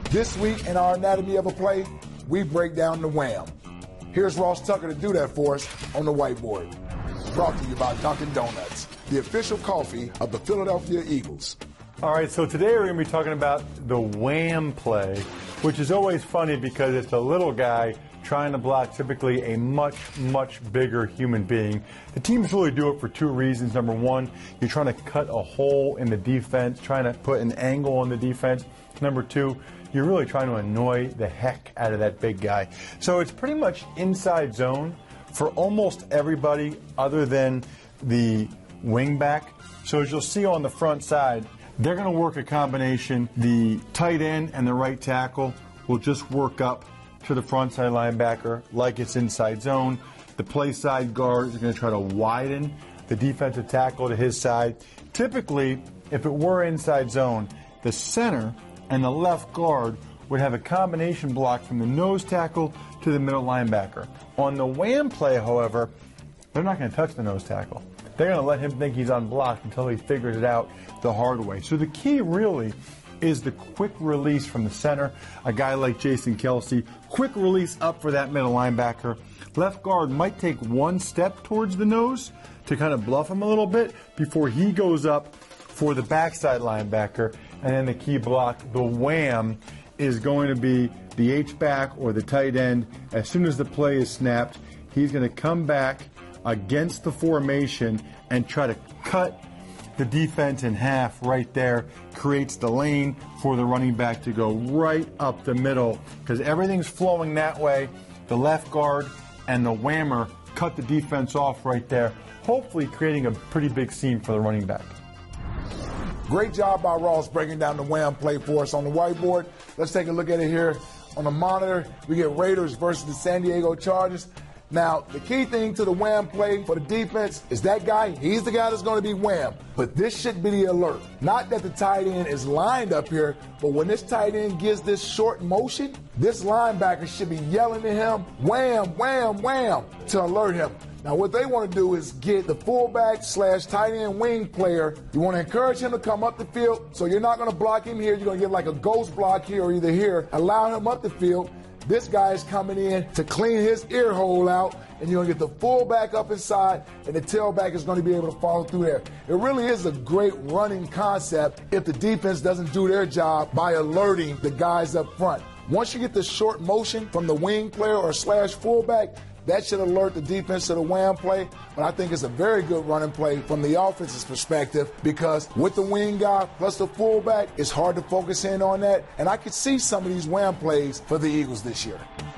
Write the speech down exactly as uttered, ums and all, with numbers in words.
This week in our Anatomy of a Play, we break down the wham. Here's Ross Tucker to do that for us on the whiteboard. Brought to you by Dunkin' Donuts, the official coffee of the Philadelphia Eagles. All right, so today we're going to be talking about the wham play, which is always funny because it's a little guy trying to block typically a much, much bigger human being. The teams really do it for two reasons. Number one, you're trying to cut a hole in the defense, trying to put an angle on the defense. Number two, you're really trying to annoy the heck out of that big guy. So it's pretty much inside zone for almost everybody other than the wingback. So as you'll see on the front side, they're going to work a combination. The tight end and the right tackle will just work up to the front side linebacker like it's inside zone. The play side guard is going to try to widen the defensive tackle to his side. Typically, if it were inside zone, the center and the left guard would have a combination block from the nose tackle to the middle linebacker. On the wham play, however, they're not going to touch the nose tackle. They're going to let him think he's unblocked until he figures it out the hard way. So the key really is the quick release from the center, a guy like Jason Kelce, quick release up for that middle linebacker. Left guard might take one step towards the nose to kind of bluff him a little bit before he goes up for the backside linebacker. And then the key block, the wham, is going to be the H-back or the tight end. As soon as the play is snapped, he's going to come back against the formation and try to cut the defense in half right there. Creates the lane for the running back to go right up the middle because everything's flowing that way. The left guard and the whammer cut the defense off right there, hopefully creating a pretty big seam for the running back. Great job by Ross breaking down the wham play for us on the whiteboard. Let's take a look at it here on the monitor. We get Raiders versus the San Diego Chargers. Now, the key thing to the wham play for the defense is that guy, he's the guy that's going to be wham. But this should be the alert. Not that the tight end is lined up here, but when this tight end gives this short motion, this linebacker should be yelling at him, wham, wham, wham, to alert him. Now, what they want to do is get the fullback slash tight end wing player. You want to encourage him to come up the field. So you're not going to block him here. You're going to get like a ghost block here or either here. Allow him up the field. This guy is coming in to clean his ear hole out, and you're going to get the fullback up inside, and the tailback is going to be able to follow through there. It really is a great running concept if the defense doesn't do their job by alerting the guys up front. Once you get the short motion from the wing player or slash fullback, that should alert the defense to the wham play, but I think it's a very good running play from the offense's perspective because with the wing guy plus the fullback, it's hard to focus in on that, and I could see some of these wham plays for the Eagles this year.